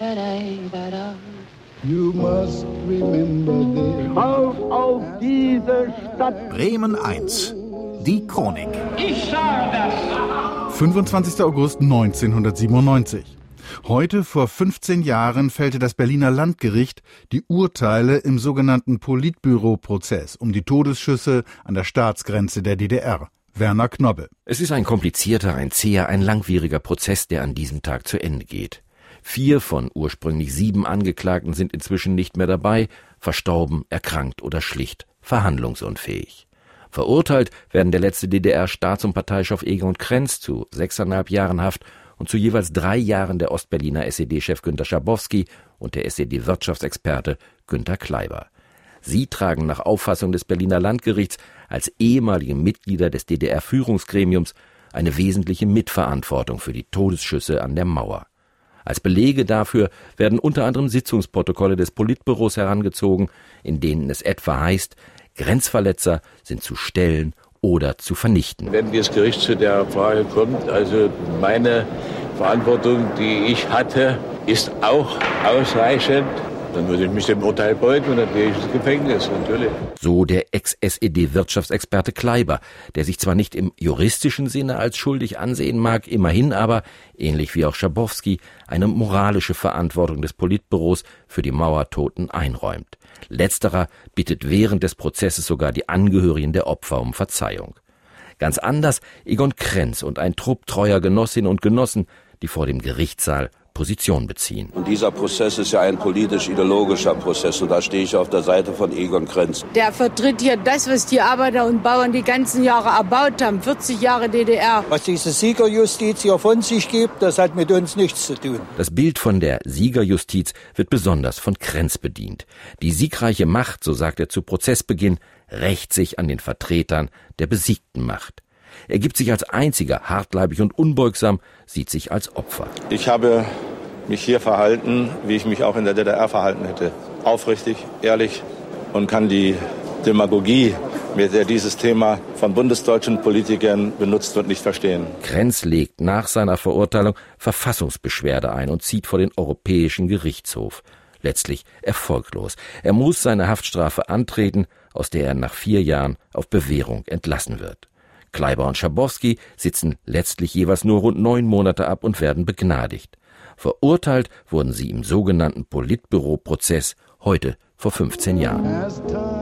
You must remember this. Auf diese Stadt! Bremen 1. Die Chronik. Ich sage das! 25. August 1997. Heute vor 15 Jahren fällte das Berliner Landgericht die Urteile im sogenannten Politbüro-Prozess um die Todesschüsse an der Staatsgrenze der DDR. Werner Knobbe. Es ist ein komplizierter, ein zäher, ein langwieriger Prozess, der an diesem Tag zu Ende geht. 4 von ursprünglich 7 Angeklagten sind inzwischen nicht mehr dabei, verstorben, erkrankt oder schlicht verhandlungsunfähig. Verurteilt werden der letzte DDR-Staats- und Parteichef Egon Krenz zu 6,5 Jahren Haft und zu jeweils 3 Jahren der Ostberliner SED-Chef Günter Schabowski und der SED-Wirtschaftsexperte Günter Kleiber. Sie tragen nach Auffassung des Berliner Landgerichts als ehemalige Mitglieder des DDR-Führungsgremiums eine wesentliche Mitverantwortung für die Todesschüsse an der Mauer. Als Belege dafür werden unter anderem Sitzungsprotokolle des Politbüros herangezogen, in denen es etwa heißt, Grenzverletzer sind zu stellen oder zu vernichten. Wenn das Gericht zu der Frage kommt, also meine Verantwortung, die ich hatte, ist auch ausreichend, dann würde ich mich dem Urteil beugen und dann gehe ich ins Gefängnis, natürlich. So der Ex-SED-Wirtschaftsexperte Kleiber, der sich zwar nicht im juristischen Sinne als schuldig ansehen mag, immerhin aber, ähnlich wie auch Schabowski, eine moralische Verantwortung des Politbüros für die Mauertoten einräumt. Letzterer bittet während des Prozesses sogar die Angehörigen der Opfer um Verzeihung. Ganz anders Egon Krenz und ein Trupp treuer Genossinnen und Genossen, die vor dem Gerichtssaal Position beziehen. Und dieser Prozess ist ja ein politisch-ideologischer Prozess und da stehe ich auf der Seite von Egon Krenz. Der vertritt hier das, was die Arbeiter und Bauern die ganzen Jahre erbaut haben, 40 Jahre DDR. Was diese Siegerjustiz hier von sich gibt, das hat mit uns nichts zu tun. Das Bild von der Siegerjustiz wird besonders von Krenz bedient. Die siegreiche Macht, so sagt er zu Prozessbeginn, rächt sich an den Vertretern der besiegten Macht. Er gibt sich als einziger hartleibig und unbeugsam, sieht sich als Opfer. Ich habe mich hier verhalten, wie ich mich auch in der DDR verhalten hätte. Aufrichtig, ehrlich und kann die Demagogie, mit der dieses Thema von bundesdeutschen Politikern benutzt wird, nicht verstehen. Krenz legt nach seiner Verurteilung Verfassungsbeschwerde ein und zieht vor den Europäischen Gerichtshof. Letztlich erfolglos. Er muss seine Haftstrafe antreten, aus der er nach 4 Jahren auf Bewährung entlassen wird. Kleiber und Schabowski sitzen letztlich jeweils nur rund 9 Monate ab und werden begnadigt. Verurteilt wurden sie im sogenannten Politbüro-Prozess heute vor 15 Jahren.